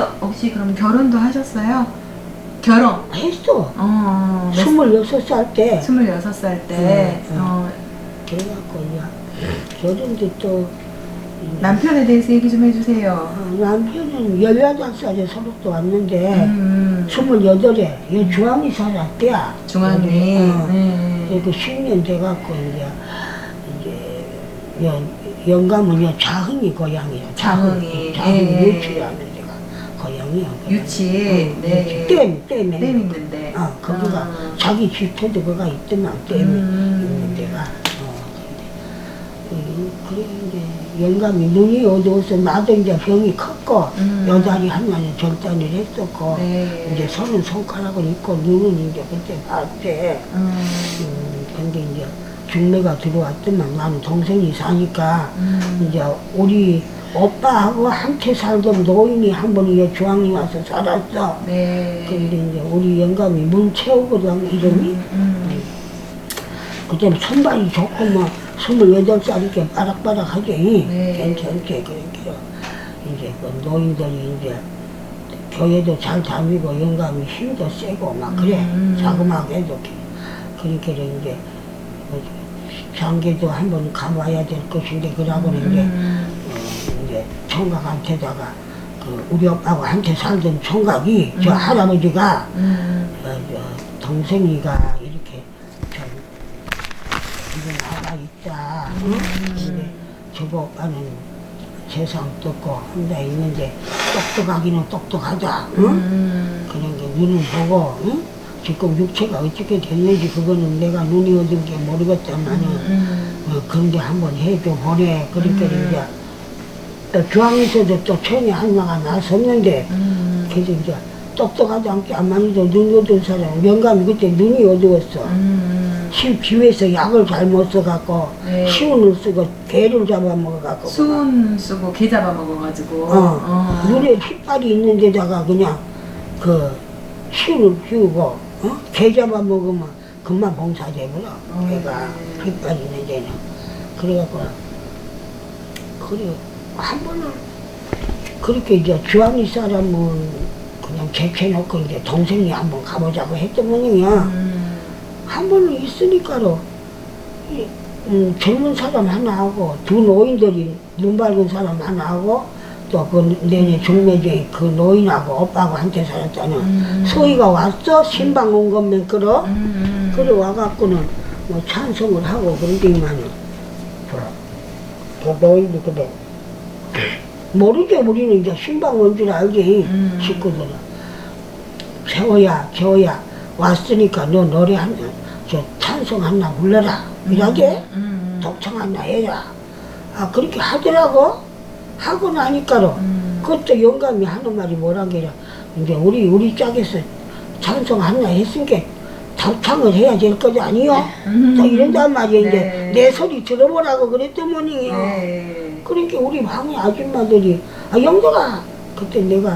그래서 혹시 그럼 결혼도 하셨어요? 결혼? 했어. 26살 때. 26살 때. 그래갖고, 결혼도 또. 남편에 대해서 얘기 좀 해주세요. 남편은 18살에 서울도 왔는데, 28에, 이 중앙리 살았대. 중앙리. 그리고 10년 돼갖고, 영감은 자흥이 고향이야. 자흥이. 유치라는 데가 고향이야. 유치. 네. 댐 있는데. 거기가 자기 집터도 거가 있더만, 댐이 있는 데가. 그래, 이제 영감이 눈이 어두워서 나도 이제 병이 컸고, 여자리 하나는 절단을 했었고, 이제 30 손가락을 있고, 눈은 이제 그때 봤대. 근데 이제 중매가 들어왔더만 나는 동생이 사니까, 이제 우리 오빠하고 함께 살던 노인이 한 번 이제 중앙에 와서 살았어. 근데 이제 우리 영감이 문채우거든, 이름이. 그때 손발이 좋고 뭐 28살 이렇게 빠락빠락하지. 괜찮게. 그러니까 이제 그 노인들이 이제 교회도 잘 다니고 영감이 힘도 세고 막 그래. 자그마하게 해도. 그러니까 이제 장계도 한번 가봐야 될 것인데 그러고는 이제 총각한테다가 그 우리 오빠하고 한테 살던 총각이 저 할아버지가 동생이가 이렇게 지금 나가 있다. 근데 저거 오빠는 세상 떴고 혼자 있는데 똑똑하기는 똑똑하다. 그런 게 눈을 보고 지금 육체가 어떻게 됐는지 그거는 내가 눈이 어딘 게 모르겠다마는 그런데 한번 해줘 보래. 그러니까 이제 또 중앙에서도 또 천이 하나가 나섰는데 그래서 이제 똑똑하지 않게 안만 해도 눈이 어두운 사람 영감이 그때 눈이 어두웠어. 기회에서 약을 잘못 써갖고 시운을 쓰고 개를 잡아먹어갖고 수은 쓰고 개 잡아먹어가지고 눈에 핏발이 있는 데다가 그냥 그 시운을 피우고 개 잡아먹으면 금방 봉사되구나. 개가 핏발이 있는 데는. 그래갖고 그래 한 번은 그렇게 이제 주황이 사람은 그냥 제쳐놓고 이제 동생이 한번 가보자고 했던 모양이야. 한 번은 있으니까로 젊은 사람 하나 하고 두 노인들이 눈 밝은 사람 하나 하고 또 그 내내 중매제 그 노인하고 오빠하고 한테 살았잖아. 소희가 왔어. 신방 온 것만 끌어. 그래 와갖고는 뭐 찬송을 하고 그러더니만은 그 노인이 그래 모르게 우리는 이제 신방 온 줄 알지. 식구들은 재호야 왔으니까 너 노래 저 찬송 하나 불러라. 이러게 독창 하나 해라. 그렇게 하더라고. 하고 나니까로 그것도 영감이 하는 말이 뭐란 게라 이제 우리 짝에서 찬송 하나 했으니까 독창을 해야 될 것 아니요? 또 이런단 말이야. 이제 내 소리 들어보라고 그랬던 모양이요. 그러니까 우리 방에 아줌마들이 영덕아 그때 내가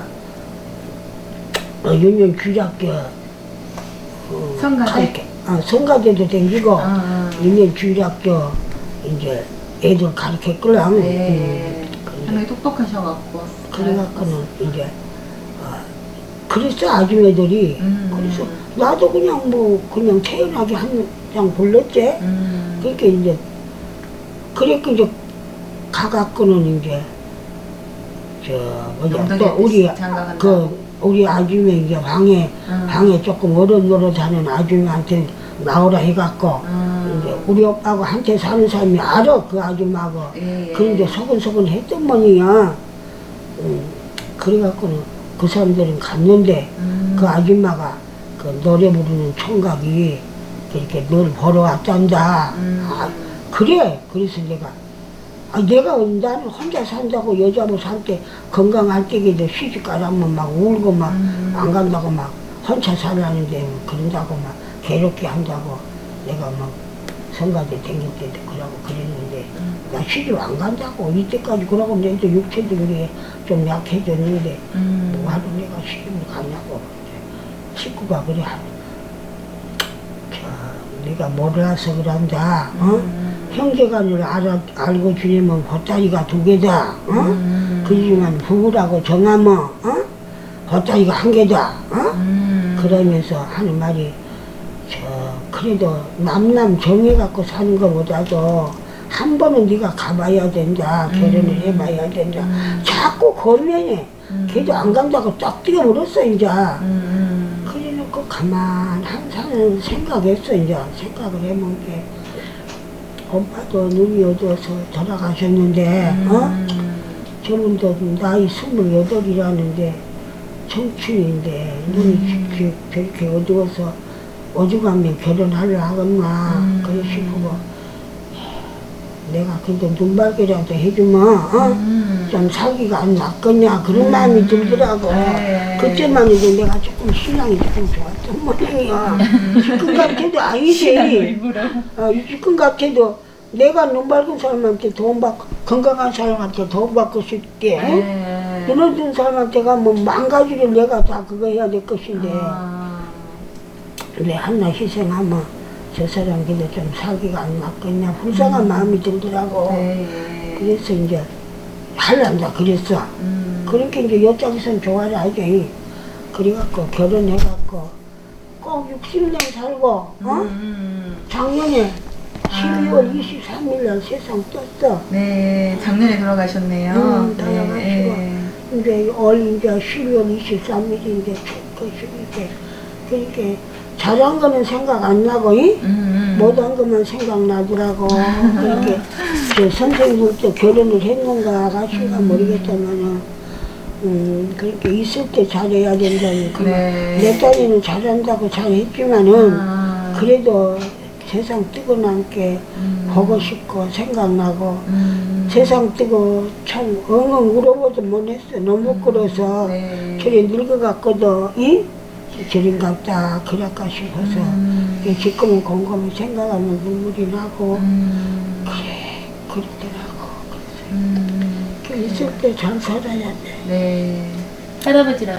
윤년 주작교 성가대? 성가대도 댕기고 윤년 주작교 이제 애들 가르쳤걸랑. 하나님 똑똑하셔갖고. 그래갖고는 이제 그랬어 아줌마들이. 그래서 나도 그냥 뭐 그냥 태연하게 한 장 불렀지. 그러니까 이제 그랬고 이제 가갖고는 이제 또 우리 아줌마 이제 방에 조금 어른노릇하는 아줌마한테 나오라 해갖고 이제 우리 오빠하고 한테 사는 사람이 알아 그 아줌마하고. 그런데 소근소근 했던 모양이야. 그래갖고는 그 사람들은 갔는데 그 아줌마가 그 노래 부르는 총각이 이렇게 널 보러 왔단다. 그래. 그래서 내가 나는 혼자 산다고 여자로 살 때 건강할 때에도 시집 가라면 막 울고 막 안 간다고 막 혼자 살라는데 그런다고 막 괴롭게 한다고 내가 막 성가대 댕길 때도 그러고 그랬는데 나 시집 안 간다고 이때까지 그러고 내도 육체도 그래 좀 약해졌는데 뭐 하루 내가 시집을 가냐고 식구가 그래 내가 몰라서 그런다. 형제간을 알고 지내면 보따리가 두 개다. 그지만 부부라고 정하면 보자 이거 한 개다. 그러면서 하는 말이 그래도 남남 정해갖고 사는 것보다도 한 번은 네가 가봐야 된다. 결혼을 해봐야 된다. 자꾸 거면해. 걔도 안 간다고 딱 뛰어버렸어 이제. 그래놓고 가만 항상 생각했어 이제. 생각을 해본 게 오빠도 눈이 어두워서 돌아가셨는데 저분도 나이 28이라는데 청춘인데 눈이 저렇게 어두워서 오죽하면 결혼하려 하겠나 그래 싶고 내가 근데 눈발개라도 해주면 좀 사기가 안 났겠냐 그런 마음이 들더라고. 그때만 해도 내가 조금 신앙이 조금 좋았던 모양이야. 지금 같아도 아니지. 지금 같아도 내가 눈 밝은 사람한테 돈 받고 건강한 사람한테 돈 받고 싶게 눈어진 사람한테가 뭐 망가지를 내가 다 그거 해야 될 것인데 내 하나 희생하면 저 사람 그래도 좀 사기가 안 맞겠냐 불쌍한 마음이 들더라고. 그래서 이제 할란다 그랬어. 그러니까 이제 여쪽에선 좋아를 하지. 그래갖고 결혼해갖고 꼭 60년 살고 작년에 12월 23일 날 세상 떴어. 네, 작년에 돌아가셨네요. 돌아가시고 이제 이제 12월 23일이 이제 첫것이니까 그러니까 잘한 거는 생각 안 나고 못한 것만 생각나더라고. 그렇게 저 선생님도 결혼을 했는가 아가씨가 모르겠다면은 그렇게 있을 때 잘해야 된다니까. 내 딸이는 잘한다고 잘했지만은 그래도 세상 뜨고 남게 보고 싶고 생각나고 세상 뜨고 참 엉엉 울어보도 못했어. 너무 부끄러워서 저리 늙어갔거든. 저린갑다 그럴까 싶어서 지금은 곰곰이 생각하면 눈물이 나고 그래 그렇더라고. 그래서 있을 때 잘 살아야 돼. 네. 할아버지랑